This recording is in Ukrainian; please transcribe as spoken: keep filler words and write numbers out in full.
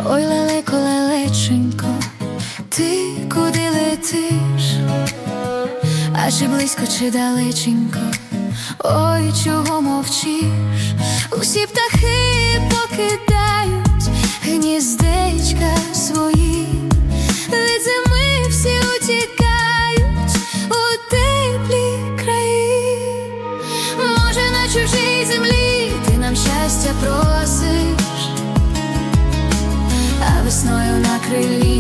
Ой, лелеко, лелеченько, ти куди летиш? А чи близько, чи далеченько? Ой, чого мовчиш? Усі птахи покидають гніздечка свої, від зими всі утікають у теплі краї. Може, на чужій землі ти нам щастя просиш, а весною на крилі